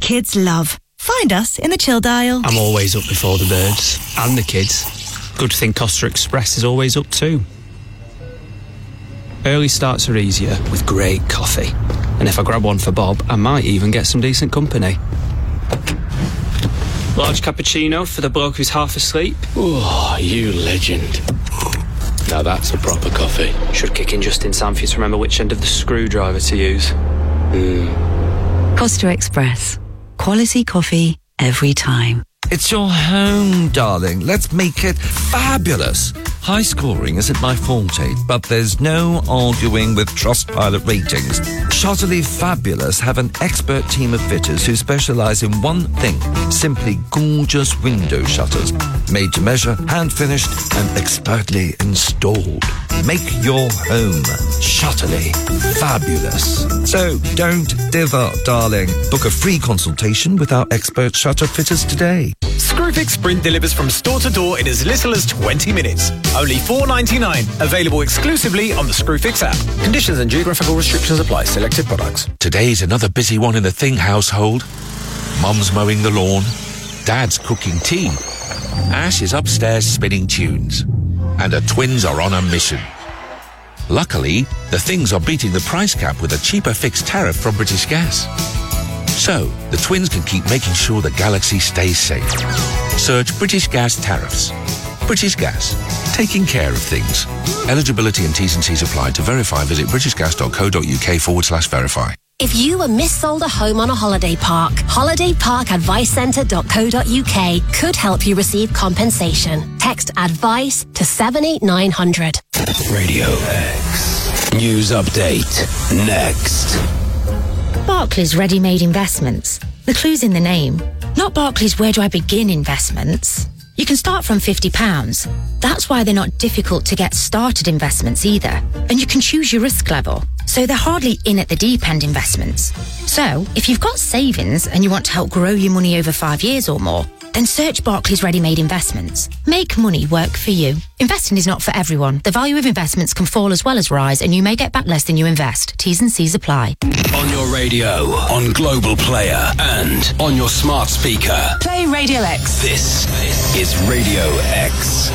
kids love. Find us in the chill dial. I'm always up before the birds and the kids. Good thing Costa Express is always up too. Early starts are easier with great coffee. And if I grab one for Bob, I might even get some decent company. Large cappuccino for the bloke who's half asleep. Oh, you legend. Now that's a proper coffee. Should kick in just in time for you to remember which end of the screwdriver to use. Costa Express. Quality coffee every time. It's your home, darling. Let's make it fabulous. High scoring isn't my forte, but there's no arguing with Trustpilot ratings. Shutterly Fabulous have an expert team of fitters who specialise in one thing, simply gorgeous window shutters. Made to measure, hand-finished and expertly installed. Make your home Shutterly Fabulous. So don't dither, darling. Book a free consultation with our expert shutter fitters today. Screwfix Sprint delivers from store to door in as little as 20 minutes. Only $4.99. Available exclusively on the Screwfix app. Conditions and geographical restrictions apply. Selected products. Today's another busy one in the Thing household. Mum's mowing the lawn. Dad's cooking tea. Ash is upstairs spinning tunes. And the twins are on a mission. Luckily, the Things are beating the price cap with a cheaper fixed tariff from British Gas. So, the twins can keep making sure the galaxy stays safe. Search British Gas tariffs. British Gas. Taking care of things. Eligibility and T's and C's apply. To verify, visit britishgas.co.uk/verify. If you were missold a home on a holiday park, holidayparkadvicecentre.co.uk could help you receive compensation. Text ADVICE to 78900. Radio X. News update. Next. Barclays Ready-Made Investments. The clue's in the name. Not Barclays Where Do I Begin investments. You can start from £50. That's why they're not difficult to get started investments either. And you can choose your risk level. So they're hardly in at the deep end investments. So if you've got savings and you want to help grow your money over 5 years or more, then search Barclays Ready-Made Investments. Make money work for you. Investing is not for everyone. The value of investments can fall as well as rise, and you may get back less than you invest. T's and C's apply. On your radio, on Global Player, and on your smart speaker. Play Radio X. This is Radio X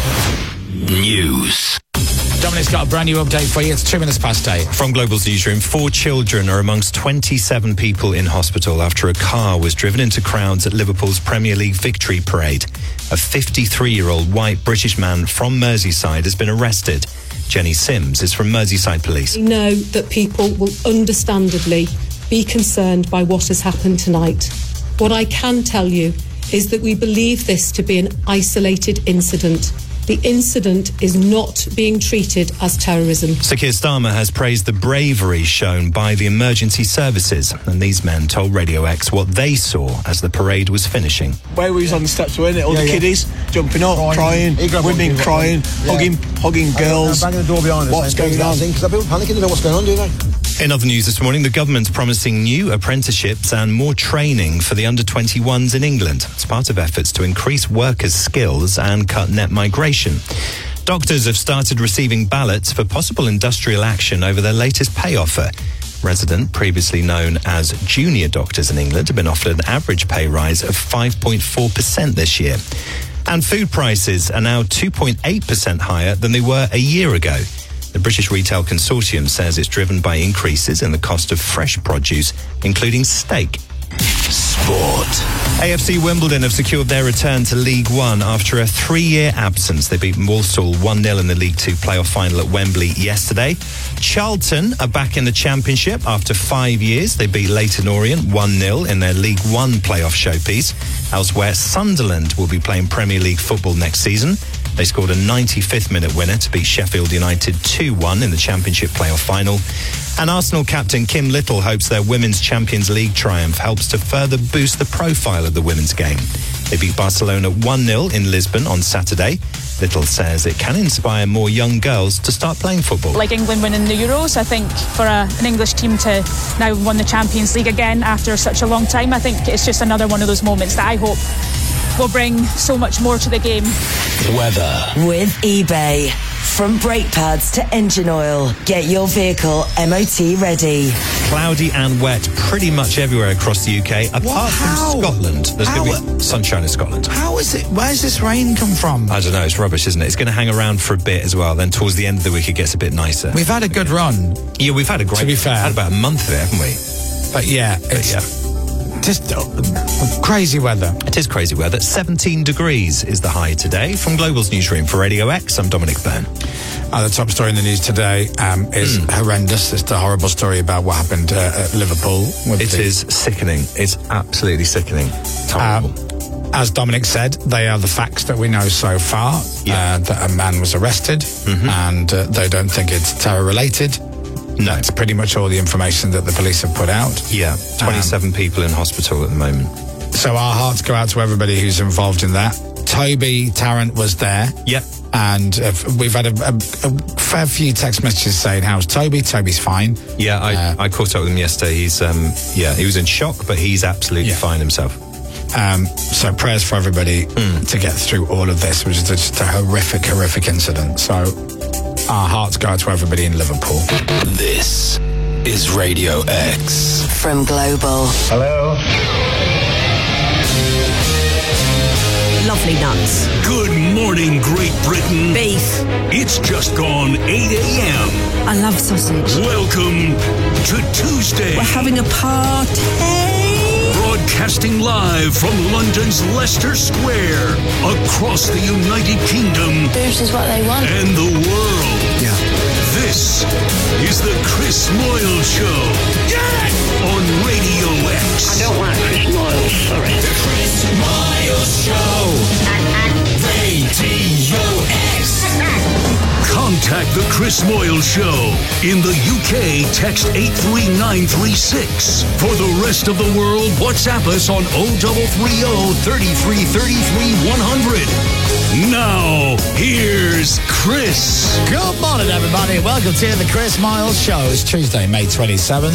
News. Dominic's got a brand new update for you. It's 8:02. From Global's newsroom, 4 children are amongst 27 people in hospital after a car was driven into crowds at Liverpool's Premier League victory parade. A 53-year-old white British man from Merseyside has been arrested. Jenny Sims is from Merseyside Police. We know that people will understandably be concerned by what has happened tonight. What I can tell you is that we believe this to be an isolated incident. The incident is not being treated as terrorism. Sir Keir Starmer has praised the bravery shown by the emergency services, and these men told Radio X what they saw as the parade was finishing. Where we was on the steps, weren't it? All the kiddies jumping up, crying, women crying, hugging girls. Banging the door behind us. What's going on? Because people panicking, they don't know what's going on, do they? In other news this morning, the government's promising new apprenticeships and more training for the under-21s in England. It's part of efforts to increase workers' skills and cut net migration. Doctors have started receiving ballots for possible industrial action over their latest pay offer. Resident, previously known as junior doctors in England, have been offered an average pay rise of 5.4% this year. And food prices are now 2.8% higher than they were a year ago. The British Retail Consortium says it's driven by increases in the cost of fresh produce, including steak. Sport. AFC Wimbledon have secured their return to League One after a 3-year absence. They beat Walsall 1-0 in the League Two playoff final at Wembley yesterday. Charlton are back in the Championship after 5 years. They beat Leyton Orient 1-0 in their League One playoff showpiece. Elsewhere, Sunderland will be playing Premier League football next season. They scored a 95th-minute winner to beat Sheffield United 2-1 in the Championship playoff final. And Arsenal captain Kim Little hopes their Women's Champions League triumph helps to further boost the profile of the women's game. They beat Barcelona 1-0 in Lisbon on Saturday. Little says it can inspire more young girls to start playing football. Like England winning the Euros, I think for an English team to now win the Champions League again after such a long time, I think it's just another one of those moments that I hope will bring so much more to the game. Weather. With eBay. From brake pads to engine oil, get your vehicle MOT ready. cloudy and wet pretty much everywhere across the UK, apart from Scotland. There's going to be sunshine in Scotland. How is it? Where's this rain come from? I don't know, it's rubbish, isn't it? It's going to hang around for a bit as well. Then towards the end of the week, it gets a bit nicer. We've had a good run. Yeah, we've had a great... To be fair. Had about a month of it, haven't we? But yeah, it's just crazy weather. It is crazy weather. 17 degrees is the high today. From Global's newsroom for Radio X, I'm Dominic Byrne. The top story in the news today is horrendous. It's the horrible story about what happened at Liverpool. It is sickening. It's absolutely sickening. Terrible. As Dominic said, they are the facts that we know so far. That a man was arrested, and they don't think it's terror-related. No. That's pretty much all the information that the police have put out. Yeah, 27 people in hospital at the moment. So our hearts go out to everybody who's involved in that. Toby Tarrant was there. Yep. And we've had a fair few text messages saying, how's Toby? Toby's fine. Yeah, I caught up with him yesterday. He's, he was in shock, but he's absolutely fine himself. So prayers for everybody to get through all of this, which is just a horrific incident. So our hearts go out to everybody in Liverpool. This is Radio X. From Global. Hello. Lovely nuts. Good morning, Great Britain. Beef. It's just gone 8 a.m. I love sausage. Welcome to Tuesday. We're having a party. Broadcasting live from London's Leicester Square, across the United Kingdom. This is what they want. And the world. Yeah. This is the Chris Moyle Show. Yes! On Radio X. I don't want Chris Moyle, sorry. The Chris Moyle Show. Radio X. Contact the Chris Moyle Show. In the UK, text 83936. For the rest of the world, WhatsApp us on 0330 33 33 100. Now, here's Chris. Good morning, everybody. Welcome to the Chris Miles Show. It's Tuesday, May 27th.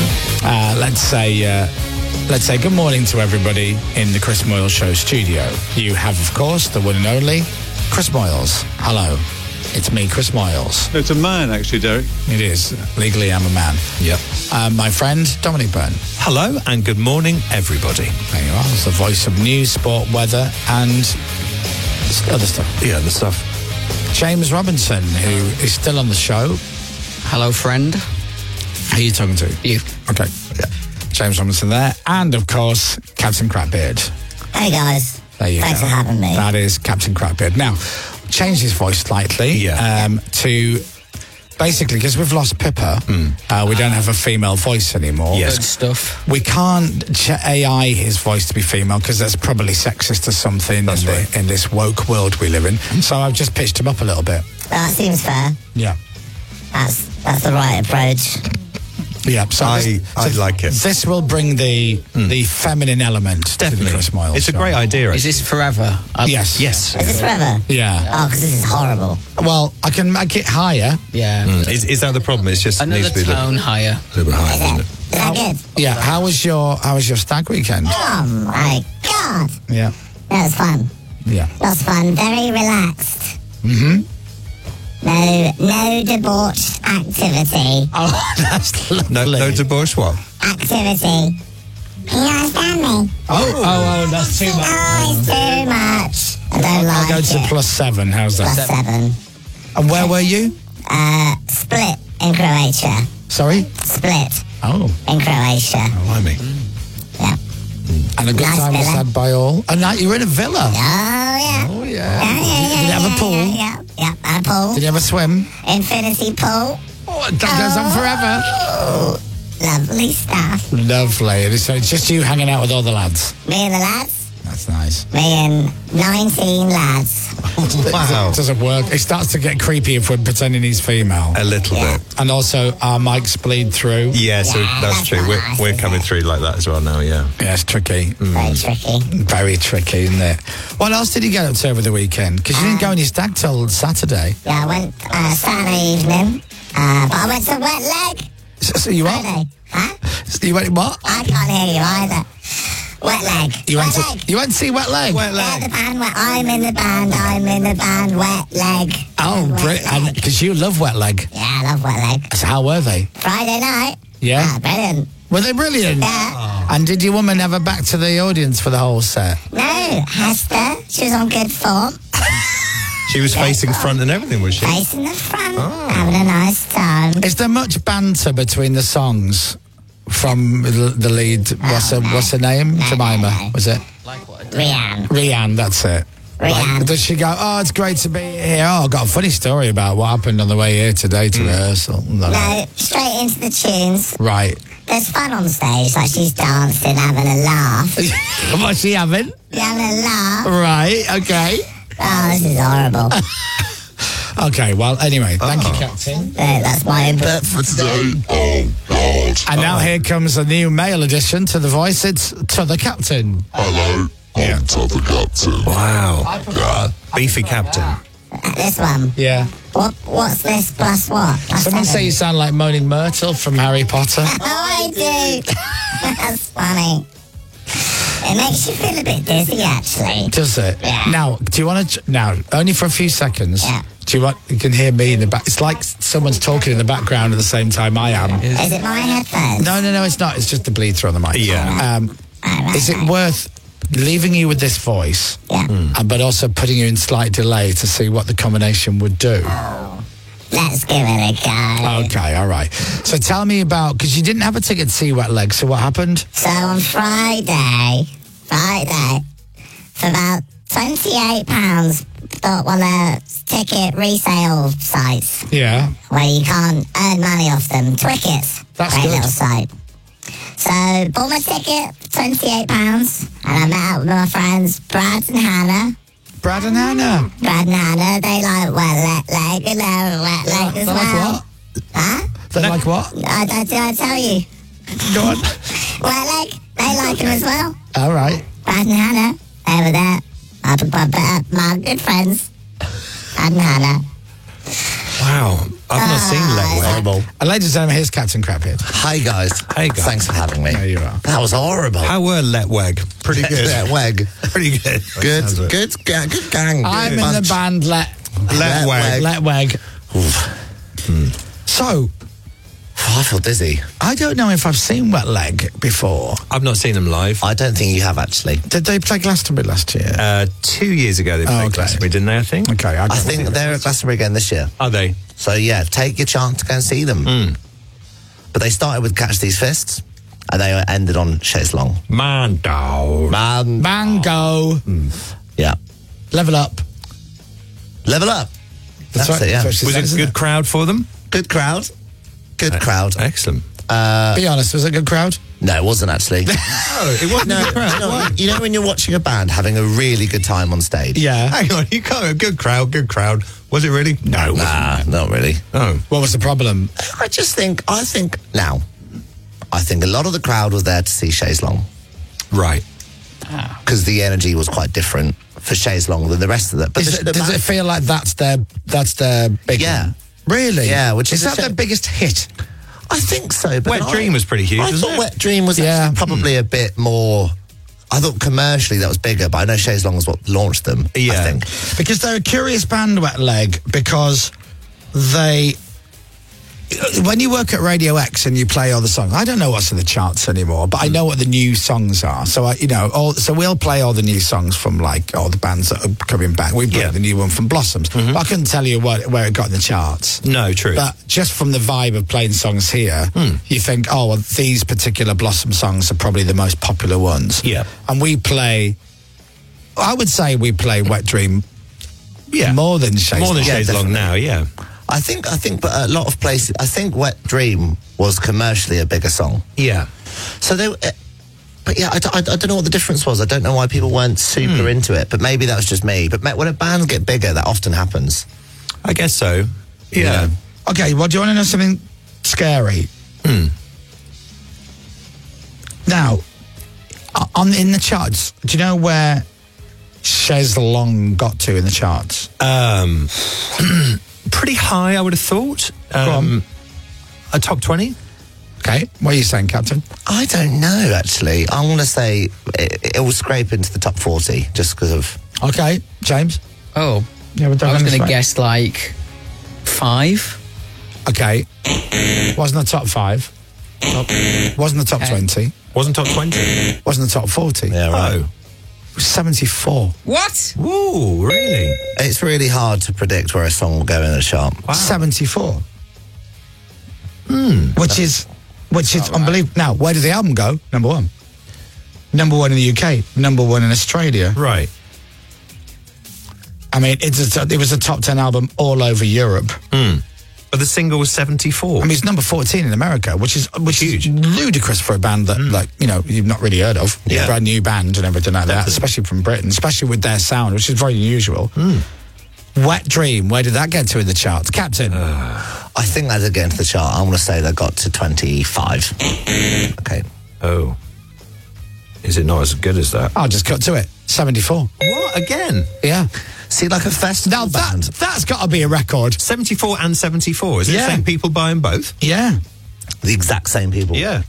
Let's say good morning to everybody in the Chris Moyle Show studio. You have, of course, the one and only Chris Moyles. Hello. It's me, Chris Moyles. It's a man, actually, Derek. It is. Legally, I'm a man. Yep. My friend, Dominic Byrne. Hello and good morning, everybody. There you are. It's the voice of news, sport, weather, and other stuff. Yeah, the stuff. James Robinson, who is still on the show. Hello, friend. Who are you talking to? You. Okay. Yeah. James Robinson there. And, of course, Captain Crapbeard. Hey, guys. There you Thanks go. for having me. That is Captain Crapbeard. Now, change his voice slightly to basically, because we've lost Pippa, we don't have a female voice anymore. Yes. Good stuff. We can't AI his voice to be female because that's probably sexist or something in this woke world we live in. So I've just pitched him up a little bit. That seems fair. Yeah. That's the right approach. Yeah, so I like it. This will bring the feminine element to the Chris Moyle It's show. a great idea. Is this forever? Yes. Yes. Is this forever? Yeah. Oh, because this is horrible. Well, I can make it higher. Yeah. Is that the problem? It's just Another needs to be tone higher. a little bit higher, doesn't it? Is that good? Yeah. How was your stag weekend? Oh, my God. Yeah. That was fun. Yeah. That was fun. Very relaxed. Mm-hmm. No debauched activity. Oh, that's lovely. No debauch what? Activity. Can you understand me? Oh, that's too much. Oh, it's too much. I don't I'll like go it. to +7. How's that? +7. And where were you? Split in Croatia. Sorry? Split Oh, in Croatia. Blimey. Yeah. and a good Nice time was villa. had by all. And now you were in a villa. Oh, yeah. Oh, yeah. Yeah, Did you have a pool? Yeah, a pool. Did you have a swim? Infinity pool. Oh, that goes on forever. Oh, lovely stuff. Lovely. So it's just you hanging out with all the lads. Me and the lads. That's nice. Me and 19 lads. Wow. It doesn't work. It starts to get creepy if we're pretending he's female. A little bit. And also, our mics bleed through. Yeah, so that's true. We're coming through like that as well now, yeah. Yeah, it's tricky. Very tricky. Very tricky, isn't it? What else did you get up to over the weekend? Because you didn't go on your stag till Saturday. Yeah, I went Saturday evening, but I went to Wet Leg. So you what? Friday. Huh? You went what? I can't hear you either. Wet Leg. You went to see Wet Leg? Wet Yeah, Leg. the band. I'm in the band. Wet Leg. Oh, great. Because you love Wet Leg. Yeah, I love Wet Leg. So how were they? Friday night. Yeah? Brilliant. Were they brilliant? Yeah. And did your woman have her back to the audience for the whole set? No, Hester, she was on good form. She was facing front and everything, was she? Facing the front, having a nice time. Is there much banter between the songs from the lead? What's her name? Jemima, was it? Rianne, that's it. Rianne. Like, does she go, oh, it's great to be here? Oh, I've got a funny story about what happened on the way here today to rehearsal. No, straight into the tunes. Right. There's fun on stage, like she's dancing, having a laugh. What's she having? Having a laugh. Right, okay. Oh, this is horrible. Okay, well, anyway, thank you, Captain. That's my input for today. Oh, God. And now here comes a new male addition to The Voice. It's To The Captain. Hello, I'm To The Captain. Wow. Beefy Captain. This one. Yeah. What's this plus what? Plus Someone say you sound like Moaning Myrtle from Harry Potter. Oh, I do. That's funny. It makes you feel a bit dizzy, actually. Does it? Yeah. Now, do you want to... Now, only for a few seconds. Yeah. Do you want... You can hear me in the back. It's like someone's talking in the background at the same time I am. Is it my headphones? No, it's not. It's just the bleed through on the mic. Yeah. Is it worth leaving you with this voice, but also putting you in slight delay to see what the combination would do? Let's give it a go. Okay, all right. So tell me about... Because you didn't have a ticket to see Wet Leg, so what happened? So on Friday, for about £28, bought one of the ticket resale sites Yeah. where you can't earn money off them. Twickets. That's great good. little site. So bought my ticket, £28, and I met up with my friends Brad and Hannah. Brad and Hannah. Brad and Hannah, they like Wet Leg and they're Wet Leg as They like well. what? Huh? They like what? I tell you. Go on. Wet Leg, they like him as well. All right. Brad and Hannah, they were there. My good friends, Brad and Hannah. Wow. I've not seen Leg Horrible. And ladies and gentlemen, here's Captain Craphead. Hi guys. Hey, guys. Thanks for having me. There you are. That was horrible. How were Letweg? Pretty good. Letweg. Pretty good. Good gang. I'm in Bunch. the band Letweg. Letweg. So, I feel dizzy. I don't know if I've seen Wet Leg before. I've not seen them live. I don't think you have actually. Did they play Glastonbury last year? 2 years ago they played Glastonbury, didn't they, I think? Okay. I think they're at Glastonbury again this year. Are they? So yeah, take your chance to go and see them. But they started with Catch These Fists, and they ended on Chaise Long. Mando. Mango. Yeah. Level Up. Level Up. That's right. it, yeah. That's what she Was said, it a isn't good crowd for them? Good crowd. Good crowd. Excellent. Be honest, was it a good crowd? No, it wasn't actually. Oh, it wasn't a good crowd. You know when you're watching a band having a really good time on stage? Yeah. Hang on, you can't. Good crowd. Was it really? No. Nah, not really. Oh. What was the problem? I think a lot of the crowd was there to see Chaise Long. Right. Because the energy was quite different for Chaise Long than the rest of it. But Does it feel like that's their big Yeah. one? Really? Yeah, which is is a that their biggest hit? I think so. But Wet Dream was pretty huge, I wasn't thought it? Wet Dream was actually probably a bit more... I thought commercially that was bigger, but I know Chaise Long is what launched them, I think. Because they're a curious band, Wet Leg, because they... When you work at Radio X and you play all the songs, I don't know what's in the charts anymore, but I know what the new songs are. So, so we'll play all the new songs from, like, all the bands that are coming back. We played the new one from Blossoms. But I couldn't tell you where it got in the charts. No, true. But just from the vibe of playing songs here, you think, oh, well, these particular Blossom songs are probably the most popular ones. Yeah. And we play... I would say we play Wet Dream more than Chaise Long. More than Chaise Long now, yeah. I think, but a lot of places, I think Wet Dream was commercially a bigger song. Yeah. So they, but yeah, I don't know what the difference was. I don't know why people weren't super into it, but maybe that was just me. But when a band get bigger, that often happens. I guess so. Yeah. Okay, well, do you want to know something scary? Now, in the charts, do you know where Chaise Long got to in the charts? Pretty high, I would have thought. A top 20. Okay, what are you saying, Captain? I don't know, actually. I'm going to say it will scrape into the top 40 just because of... Okay, James? Oh, yeah, I was going to guess like 5. Okay. Wasn't the top 5? Wasn't the top 20. Wasn't top 20? Wasn't the top 40. Yeah, right. Oh. 74. What? Ooh, really? It's really hard to predict where a song will go in the chart. Wow. 74. Which is unbelievable. Now, where did the album go? Number 1. Number 1 in the UK. Number 1 in Australia. Right. I mean, it was a top 10 album all over Europe. But the single was 74. I mean, it's number 14 in America, which is huge, ludicrous for a band that, like, you know, you've not really heard of. Yeah. A brand new band and everything like that, especially from Britain, especially with their sound, which is very unusual. Wet Dream, where did that get to in the charts? Captain? I think that did get into the chart. I want to say they got to 25. Okay. Oh. Is it not as good as that? I'll just cut to it. 74. What? Again? Yeah. See, like a festival band. That's got to be a record. 74 and 74. Is it the same people buying both? Yeah. The exact same people. Yeah.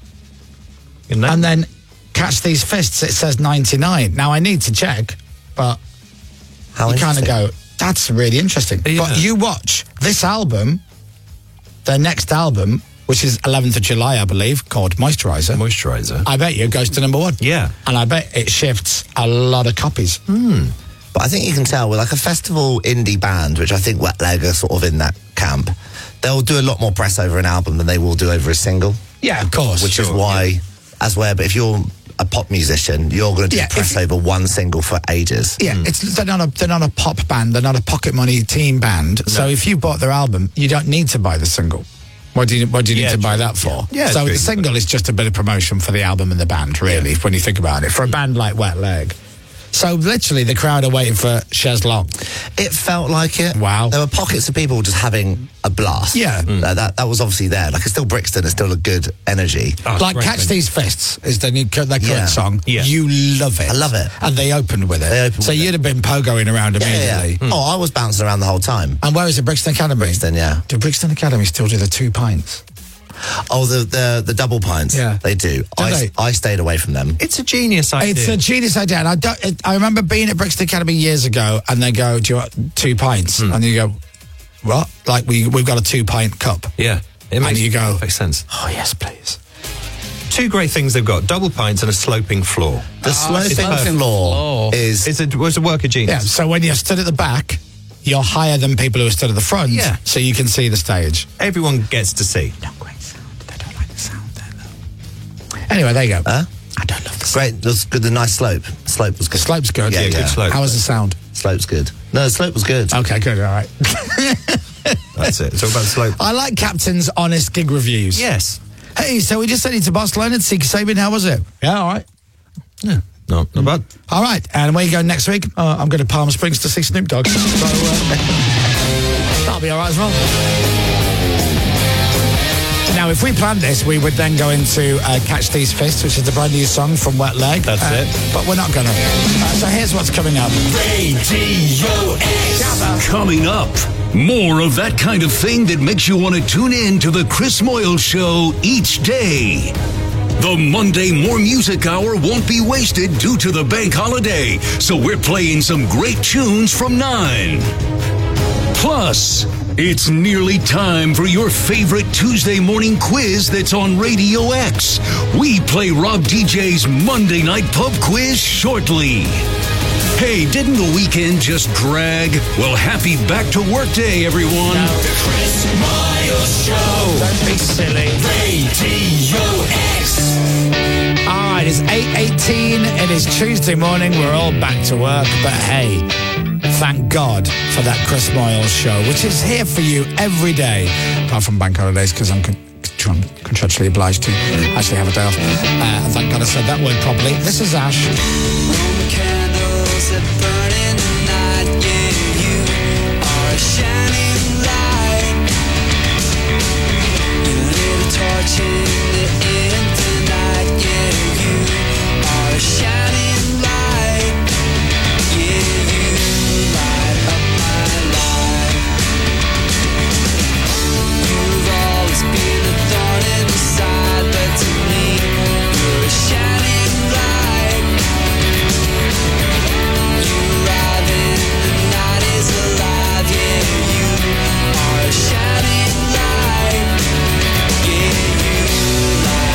And then Catch These Fists, it says 99. Now, I need to check, but How you kind of interesting. go, that's really interesting. Yeah. But you watch this album, their next album, which is 11th of July, I believe, called Moisturiser. Moisturiser. I bet you it goes to number 1. Yeah. And I bet it shifts a lot of copies. But I think you can tell with like a festival indie band, which I think Wet Leg are sort of in that camp, they'll do a lot more press over an album than they will do over a single. Yeah, of course. Which is why, but if you're a pop musician, you're going to do press over one single for ages. Yeah, they're not a pop band. They're not a pocket money team band. No. So if you bought their album, you don't need to buy the single. What do you need to buy that for? Yeah, so the single is just a bit of promotion for the album and the band, really, when you think about it. For a band like Wet Leg. So literally the crowd are waiting for Chaise Longue. It felt like it. Wow. There were pockets of people just having a blast. Yeah. That was obviously there. Like, it's still Brixton, it's still a good energy. Like Catch These Fists is their current song. Yeah. You love it. I love it. And they opened with it. So you'd have been pogoing around immediately. Yeah. Oh, I was bouncing around the whole time. And where is it? Brixton Academy? Brixton, yeah. Do Brixton Academy still do the 2 pints? Oh, the double pints. Yeah. They do. I stayed away from them. It's a genius idea. It's a genius idea. And I remember being at Brixton Academy years ago, and they go, do you want 2 pints? And you go, what? Like, we've got a 2-pint cup. Yeah. And you go, makes sense. Oh, yes, please. 2 great things they've got: double pints and a sloping floor. The sloping floor was a work of genius. Yeah, so when you're stood at the back, you're higher than people who are stood at the front. Yeah. So you can see the stage. Everyone gets to see. Not great sound. They don't like the sound there, though. Anyway, there you go. I don't love the sound. Great. It was good. The nice slope. Slope was good. Slope's good. Yeah, good slope. How was the sound? Slope's good. No, the slope was good. Okay, good. All right. That's it. It's all about slope. I like Captain's honest gig reviews. Yes. Hey, so we just sent it to Barcelona and Seeker Sabin. How was it? Yeah, all right. Yeah. No, not bad. All right. And where you going next week? I'm going to Palm Springs to see Snoop Dogg. So that'll be all right as well. Now, if we planned this, we would then go into Catch These Fists, which is the brand new song from Wet Leg. That's it. But we're not going to. So here's what's coming up. Radio X. Coming up, more of that kind of thing that makes you want to tune in to the Chris Moyle Show each day. The Monday More Music Hour won't be wasted due to the bank holiday, so we're playing some great tunes from 9. Plus, it's nearly time for your favorite Tuesday morning quiz that's on Radio X. We play Rob DJ's Monday Night Pub Quiz shortly. Hey, didn't the weekend just drag? Well, happy back to work day, everyone. The Chris Miles Show. Don't be silly. Radio X. All right, it's 8:18. It is Tuesday morning. We're all back to work. But hey, thank God for that Chris Moyle Show, which is here for you every day, apart from bank holidays, because I'm contractually obliged to actually have a day off. Thank God I said that word properly. This is Ash. Candles that burn in the night, yeah, you are a shining light. You lit a torch in the night, yeah, you are a shining light. Yeah, you light up my life. You've always been a thorn in the side, but to me, you're a shining light. You arrive in the night is alive, yeah, you are a shining light. Yeah, you light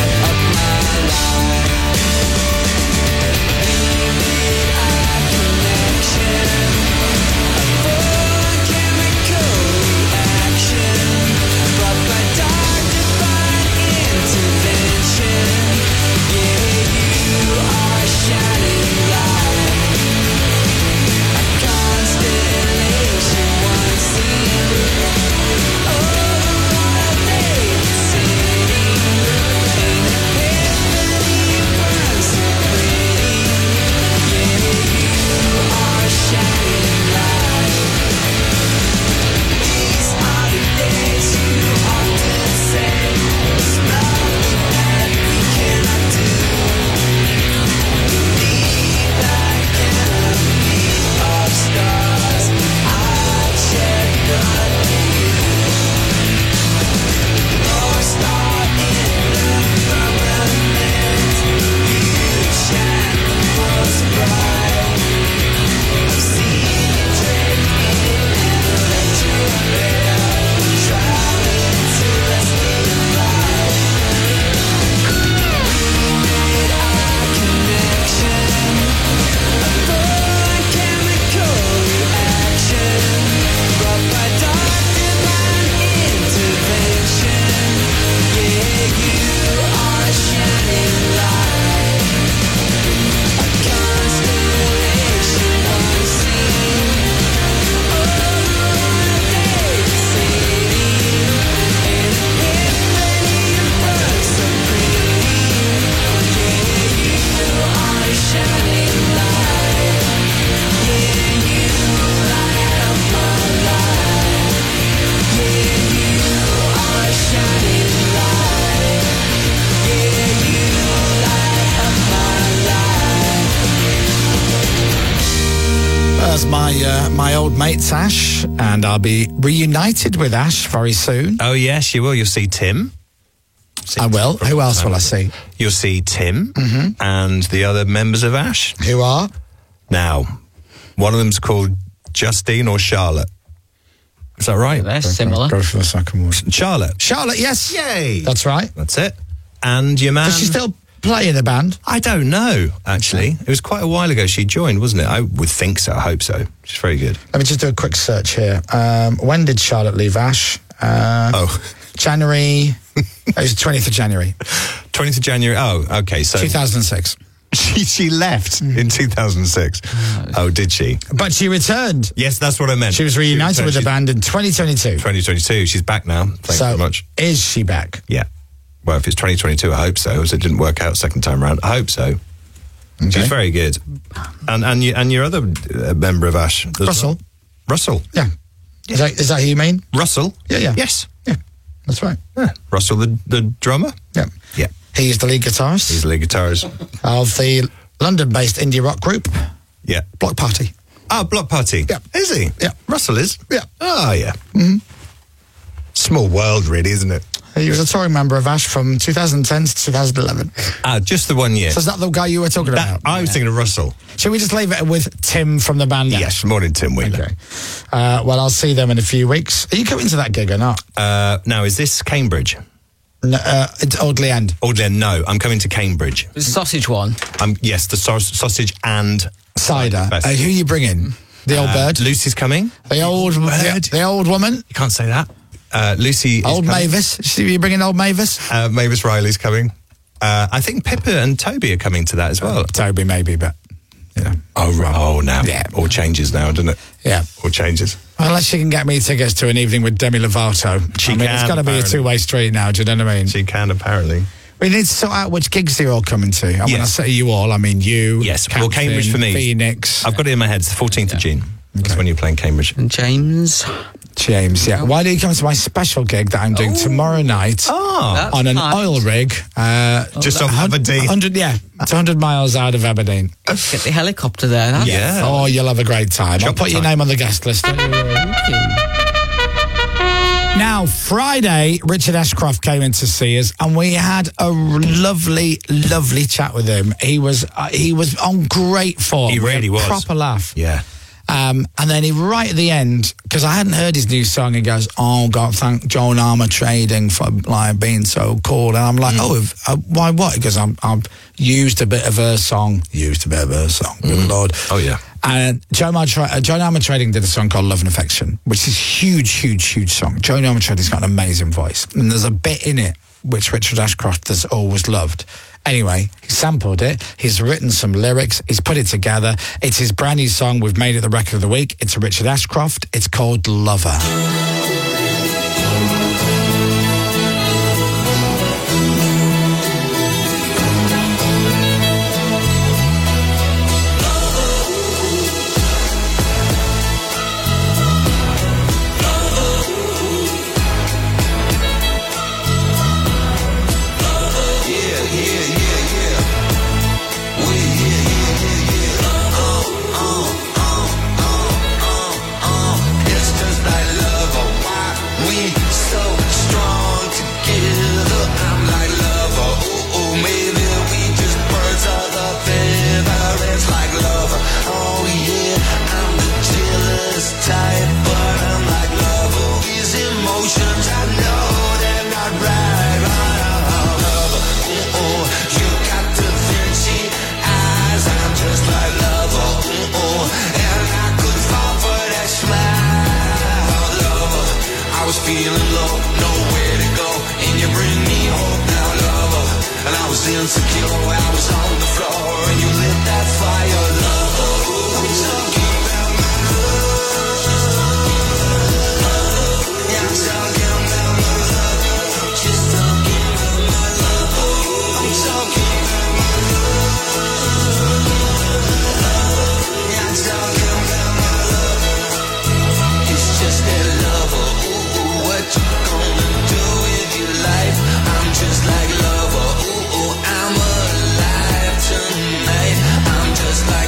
was my old mate's Ash, and I'll be reunited with Ash very soon. Oh, yes, you will. You'll see Tim. I will. Who else will I see? You'll see Tim and the other members of Ash. Who are? Now, one of them's called Justine or Charlotte. Is that right? They're similar. Go for the second one. Charlotte. Charlotte, yes. Yay. That's right. That's it. And your man... Does she still play in the band? I don't know, actually. It was quite a while ago she joined, wasn't it? I would think so. I hope so. She's very good. Let me just do a quick search here. When did Charlotte leave Ash? January... It was the 20th of January. 20th of January. Oh, okay. So 2006. She left in 2006. Oh, did she? But she returned. Yes, that's what I meant. She was reunited with the band in 2022. 2022. She's back now. Thanks very much. Is she back? Yeah. Well, if it's 2022, I hope so. As it didn't work out second time round. I hope so. Okay. She's very good. And your other member of Ash, Russell. Russell. Yeah. Is that who you mean? Russell. Yeah. Yes. Yeah. That's right. Yeah. Russell, the drummer. Yeah. Yeah. He's the lead guitarist. He's the lead guitarist of the London-based indie rock group. Yeah. Block Party. Oh, Block Party. Yeah. Is he? Yeah. Russell is? Yeah. Oh, yeah. Mm-hmm. Small world, really, isn't it? He was a touring member of Ash from 2010 to 2011. Just the 1 year. So is that the guy you were talking about? I was thinking of Russell. Shall we just leave it with Tim from the band? Yes, morning Tim Wheeler. Okay. Well, I'll see them in a few weeks. Are you coming to that gig or not? Now, is this Cambridge? No, it's Audley End. Audley End, no. I'm coming to Cambridge. The sausage one? Yes, the sausage and... Cider. Who are you bringing? The old bird? Lucy's coming. The old bird? The old woman? You can't say that. Lucy is Old coming. Mavis? Are you bringing old Mavis? Mavis Riley's coming. I think Pippa and Toby are coming to that as well. Toby maybe, but... Yeah. Oh, now. Yeah. All changes now, doesn't it? Yeah. All changes. Unless she can get me tickets to an evening with Demi Lovato. It's got to be a two-way street now, do you know what I mean? She can, apparently. We need to sort out which gigs you're all coming to. And when I say you all, I mean you. Yes, Captain, well, Cambridge for me. Phoenix. I've got it in my head. It's the 14th of June. That's when you're playing Cambridge. And James, yeah. Why don't you come to my special gig that I'm doing tomorrow night on an oil rig? Just off Aberdeen. 100, it's 100 miles out of Aberdeen. Get the helicopter there. That's Yeah. Oh, you'll have a great time. I'll put your name on the guest list. Now, Friday, Richard Ashcroft came in to see us, and we had a lovely, lovely chat with him. He was on great form. He really was. Proper laugh. Yeah. And then he, right at the end, because I hadn't heard his new song, he goes, "Oh, God, thank Joan Armour Trading for being so cool." And I'm like, why what? He goes, I've used a bit of her song. Good Lord. Oh, yeah. And Joan Armour Trading did a song called Love and Affection, which is huge song. Joan Armour Trading's got an amazing voice. And there's a bit in it which Richard Ashcroft has always loved. Anyway, he sampled it. He's written some lyrics. He's put it together. It's his brand new song. We've made it the record of the week. It's Richard Ashcroft. It's called Lover. Feeling low, nowhere to go, and you bring me hope now, lover. And I was insecure, I was on the floor, and you lit that fire, lover. I'm talking about my love. Yeah, I'm talking about my love. Just talking about my love. I'm talking about my love. Yeah, I'm talking about my love. It's just that lover. What you gonna do with your life? I'm just like lover. I'm alive tonight. I'm just like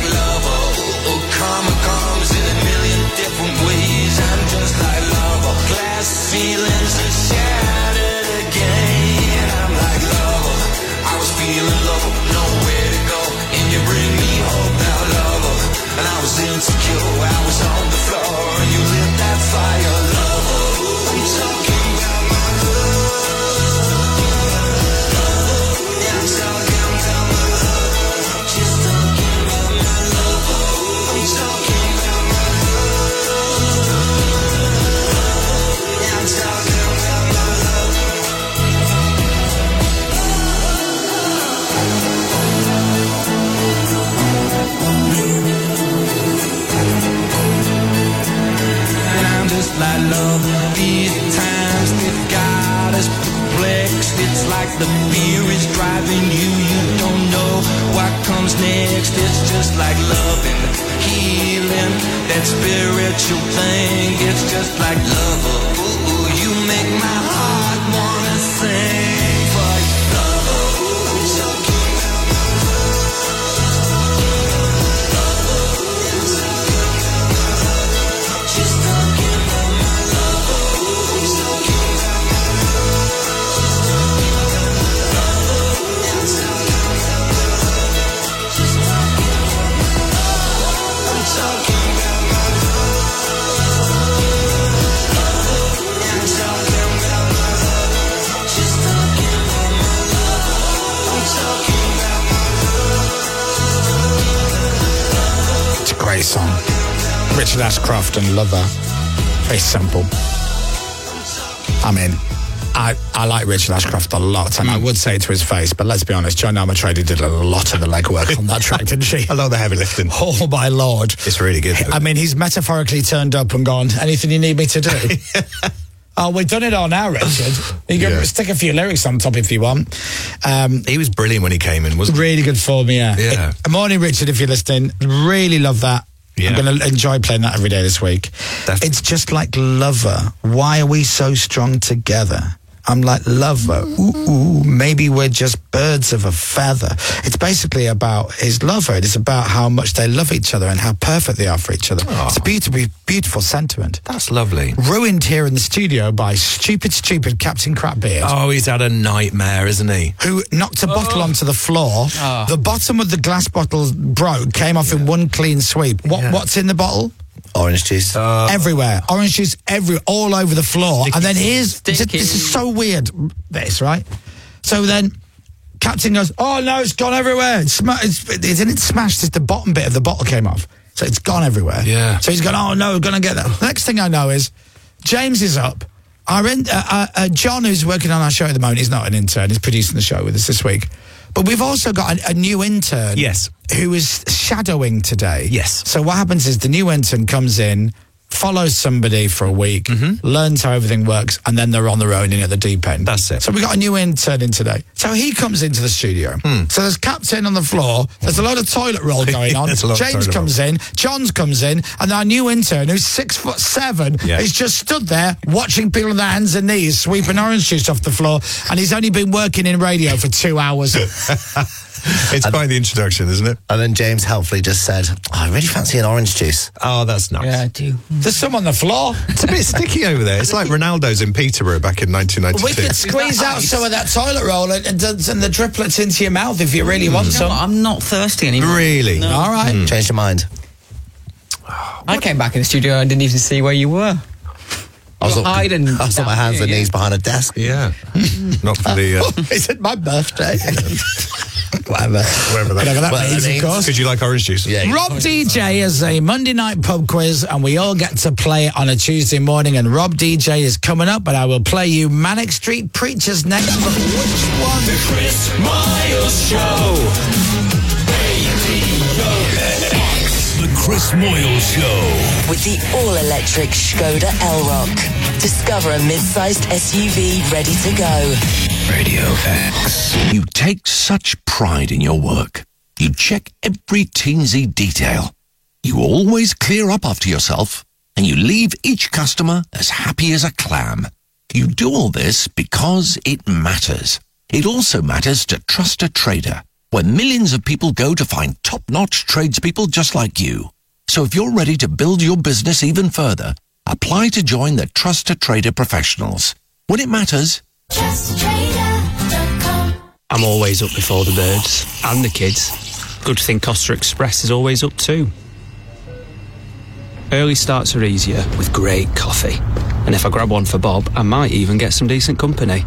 The fear is driving you, you don't know what comes next. It's just like loving, healing, that spiritual thing. It's just like love. Ooh, you make my heart wanna sing for love. Great song. Richard Ashcroft and Lover. Very simple. I mean, I like Richard Ashcroft a lot, and I would say it to his face, but let's be honest, Joan Armatradey did a lot of the legwork on that track, didn't she? A lot of the heavy lifting. Oh, my Lord. It's really good. I mean, he's metaphorically turned up and gone, anything you need me to do? Oh, we've done it all now, Richard. You can stick a few lyrics on top if you want. He was brilliant when he came in, wasn't he? Really good form, yeah. Good morning, Richard, if you're listening. Really love that. Yeah. I'm going to enjoy playing that every day this week. Definitely. It's just like Lover. Why are we so strong together? I'm like, Lover, ooh, maybe we're just birds of a feather. It's basically about his lover. It is about how much they love each other and how perfect they are for each other. Oh. It's a beautiful, beautiful sentiment. That's lovely. Ruined here in the studio by stupid Captain Crapbeard. Oh, he's had a nightmare, isn't he? Who knocked a bottle onto the floor. Oh. The bottom of the glass bottle broke, came off in one clean sweep. What's in the bottle? Orange juice. Everywhere. Orange juice all over the floor. And then this is so weird, this, right? So then Captain goes, oh no, it's gone everywhere. It didn't smash, just the bottom bit of the bottle came off. So it's gone everywhere. Yeah. So he's gone, oh no, we're going to get that. The next thing I know is James is up. John, who's working on our show at the moment, he's not an intern, he's producing the show with us this week. But we've also got a new intern. Yes. Who is shadowing today. Yes. So what happens is the new intern comes in, follows somebody for a week, learns how everything works, and then they're on their own in at the deep end. That's it. So we got a new intern in today. So he comes into the studio. So there's Captain on the floor. There's a load of toilet roll going on. James comes in. John comes in. And our new intern, who's 6'7", is just stood there watching people on their hands and knees sweeping orange juice off the floor. And he's only been working in radio for 2 hours. It's quite the introduction, isn't it? And then James helpfully just said, I really fancy an orange juice. Oh, that's nice. Yeah, I do. There's some on the floor. It's a bit sticky over there. It's like Ronaldo's in Peterborough back in 1992. We could squeeze out some of that toilet roll and the driplets into your mouth if you really want some. I'm not thirsty anymore. Really? No. All right. Changed your mind. I came back in the studio and didn't even see where you were. I was on my hands and knees behind a desk. Yeah. Not for the... Is it my birthday? Whatever that means, of course. Could you like orange juice? Yeah. Rob DJ is a Monday night pub quiz, and we all get to play it on a Tuesday morning. And Rob DJ is coming up, but I will play you Manic Street Preachers next. But which one? The Chris Miles Show. The Chris Moyle Show. With the all-electric Skoda Elrock. Discover a mid-sized SUV ready to go. Radio X. You take such pride in your work. You check every teensy detail. You always clear up after yourself, and you leave each customer as happy as a clam. You do all this because it matters. It also matters to Trust a Trader, where millions of people go to find top-notch tradespeople just like you. So if you're ready to build your business even further, apply to join the Trust a Trader professionals. When it matters, I'm always up before the birds and the kids. Good thing Costa Express is always up too. Early starts are easier with great coffee. And if I grab one for Bob, I might even get some decent company.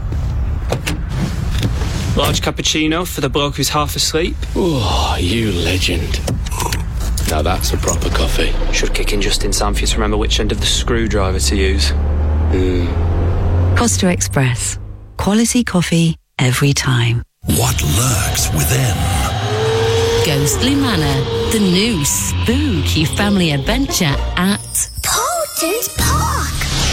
Large cappuccino for the bloke who's half asleep. Oh, you legend. Now that's a proper coffee. Should kick in just in time for you to remember which end of the screwdriver to use. Costa Express. Quality coffee every time. What lurks within? Ghostly Manor, the new spooky family adventure at Potent Park.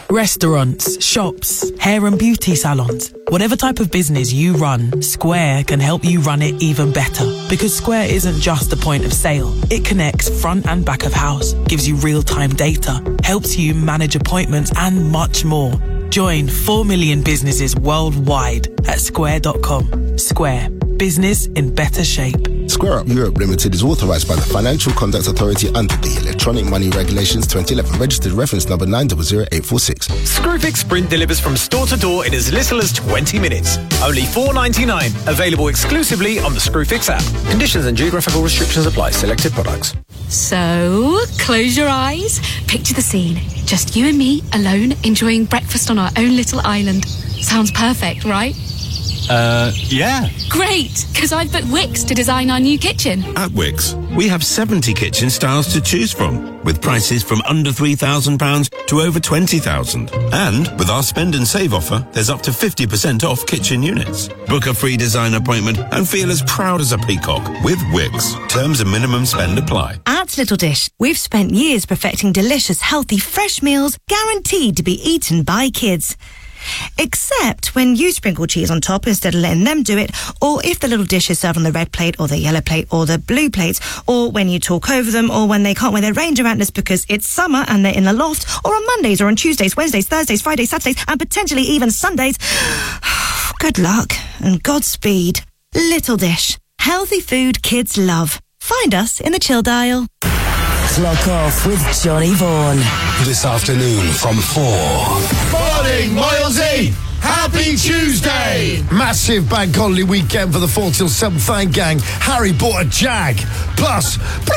Restaurants, shops, hair and beauty salons. Whatever type of business you run, Square can help you run it even better. Because Square isn't just a point of sale. It connects front and back of house, gives you real-time data, helps you manage appointments and much more. Join 4 million businesses worldwide at square.com. Square. Business in better shape. Square Up Europe Limited is authorised by the Financial Conduct Authority under the Electronic Money Regulations 2011, registered reference number 900846. Screwfix Sprint delivers from store to door in as little as 20 minutes. Only $4.99. Available exclusively on the Screwfix app. Conditions and geographical restrictions apply. Selected products. So, close your eyes. Picture the scene. Just you and me, alone, enjoying breakfast on our own little island. Sounds perfect, right? Yeah. Great, because I've booked Wix to design our new kitchen. At Wix, we have 70 kitchen styles to choose from, with prices from under £3,000 to over £20,000. And with our spend and save offer, there's up to 50% off kitchen units. Book a free design appointment and feel as proud as a peacock with Wix. Terms and minimum spend apply. At Little Dish, we've spent years perfecting delicious, healthy, fresh meals guaranteed to be eaten by kids. Except when you sprinkle cheese on top instead of letting them do it, or if the little dish is served on the red plate or the yellow plate or the blue plate, or when you talk over them, or when they can't wear their ranger antlers because it's summer and they're in the loft, or on Mondays or on Tuesdays, Wednesdays, Thursdays, Fridays, Saturdays, and potentially even Sundays. Good luck and Godspeed. Little Dish. Healthy food kids love. Find us in the chill dial. Clock off with Johnny Vaughan. This afternoon from 4. Morning, Milesy! Happy Tuesday! Massive bank holiday weekend for the 4 till 7 thing gang. Harry bought a Jag. Plus,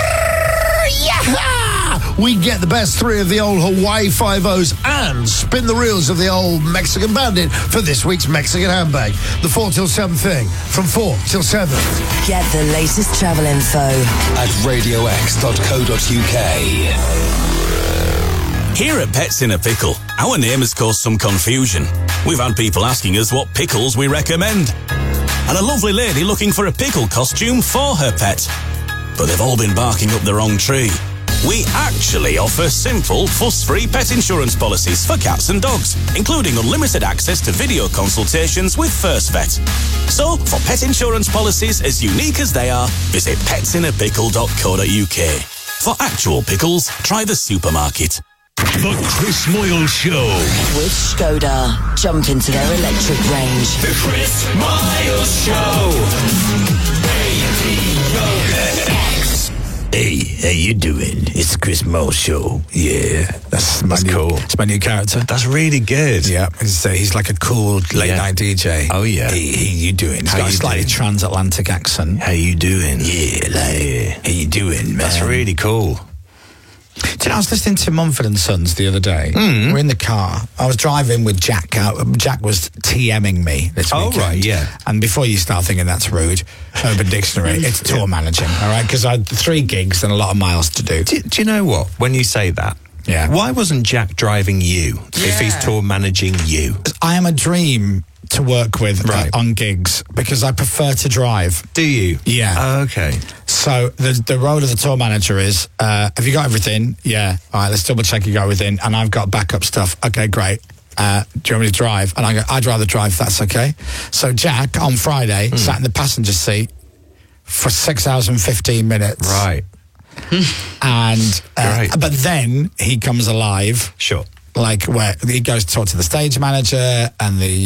we get the best 3 of the old Hawaii 5-0s and spin the reels of the old Mexican Bandit for this week's Mexican handbag. The 4 till 7 thing from 4 till 7. Get the latest travel info at radiox.co.uk. Here at Pets in a Pickle, our name has caused some confusion. We've had people asking us what pickles we recommend. And a lovely lady looking for a pickle costume for her pet. But they've all been barking up the wrong tree. We actually offer simple, fuss-free pet insurance policies for cats and dogs, including unlimited access to video consultations with First Vet. So, for pet insurance policies as unique as they are, visit petsinnapickle.co.uk. For actual pickles, try the supermarket. The Chris Moyle Show. with Skoda. Jump into their electric range. The Chris Moyle Show. Hey, how you doing? It's the Chris Moyle Show. Yeah, that's cool. It's my new character. That's really good. Yeah, he's like a cool late-night DJ. Oh, yeah. Hey, how you doing? He's got a slightly transatlantic accent. How you doing? Yeah, like, how you doing, man? That's really cool. Do you know, I was listening to Mumford & Sons the other day. We're in the car. I was driving with Jack. Jack was TMing me this weekend. Oh, right, yeah. And before you start thinking that's rude, Urban Dictionary, it's tour managing, all right? Because I had 3 gigs and a lot of miles to do. Do you know what? When you say that, why wasn't Jack driving you if he's tour managing you? I am a dream to work with on gigs because I prefer to drive. Do you? Yeah. Oh, okay. So the role of the tour manager is, have you got everything? Yeah. All right, let's double check you got everything. And I've got backup stuff. Okay, great. Do you want me to drive? And I go, I'd rather drive if that's okay. So Jack, on Friday, sat in the passenger seat for 6 hours and 15 minutes. Right. And, but then he comes alive. Sure. Like where he goes to talk to the stage manager and the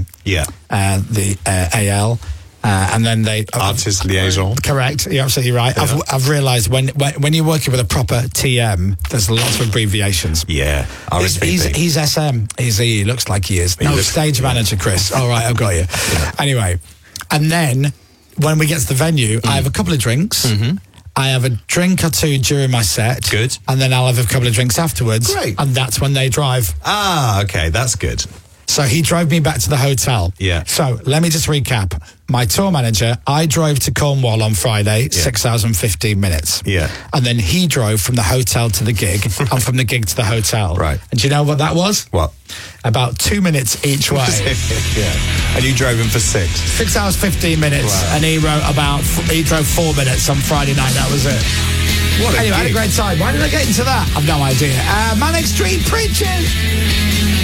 AL, and then they artist liaison. Correct, you're absolutely right. Yeah. I've realised when you're working with a proper TM, there's lots of abbreviations. Yeah, he's SM. He looks like he is. Stage manager, Chris. All right, I've got you. Yeah. Anyway, and then when we get to the venue, I have a couple of drinks. I have a drink or 2 during my set. Good. And then I'll have a couple of drinks afterwards. Great. And that's when they drive. Ah, okay, that's good. So he drove me back to the hotel. Yeah. So let me just recap. My tour manager, I drove to Cornwall on Friday, 6 hours and 15 minutes. Yeah. And then he drove from the hotel to the gig and from the gig to the hotel. Right. And do you know what that was? What? About 2 minutes each way. Yeah. And you drove him for 6? 6 hours, 15 minutes. Wow. And he drove 4 minutes on Friday night. That was it. What a anyway, I had a great time. Why did I get into that? I've no idea. Manic Street Preachers.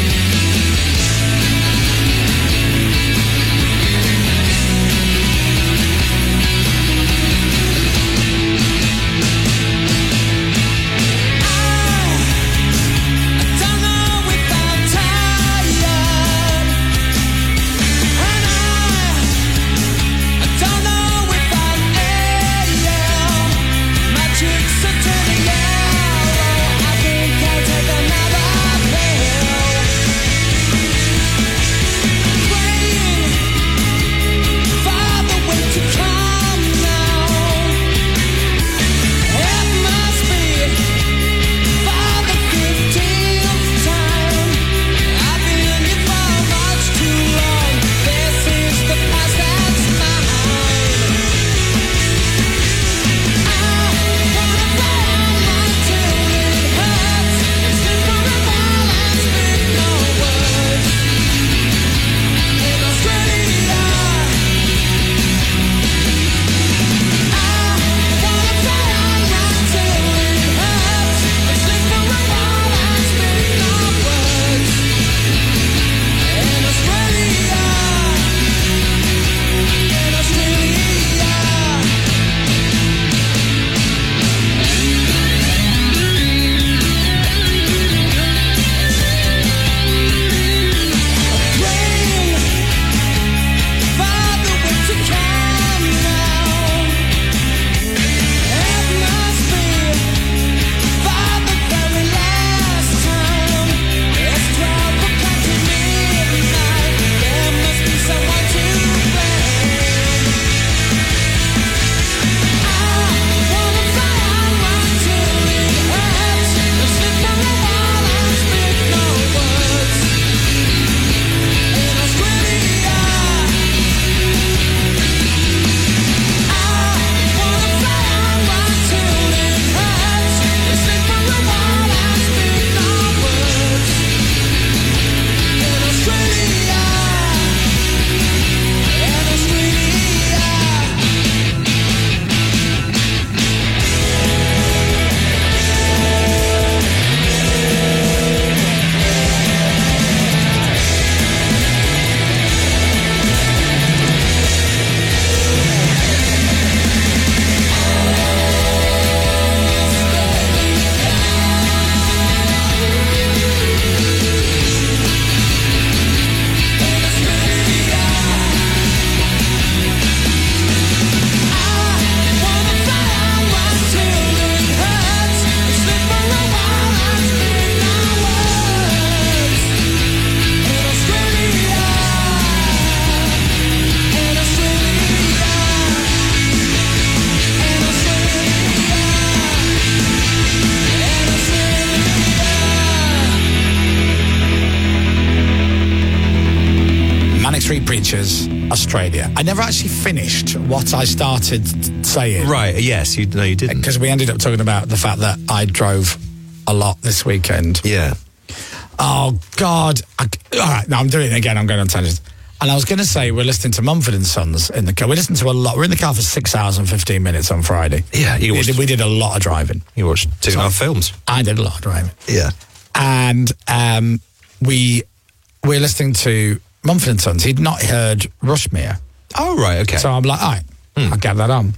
Street Preachers, Australia. I never actually finished what I started saying. Right, yes, you didn't. Because we ended up talking about the fact that I drove a lot this weekend. Yeah. Oh, God. All right, now I'm doing it again. I'm going on tangents. And I was going to say, we're listening to Mumford & Sons in the car. We listened to a lot. We're in the car for 6 hours and 15 minutes on Friday. Yeah, we did a lot of driving. You watched 2.5 films. I did a lot of driving. Yeah. And we're listening to Mumford & Sons. He'd not heard Rushmere. Oh, right, okay. So I'm like, all right, I'll get that on.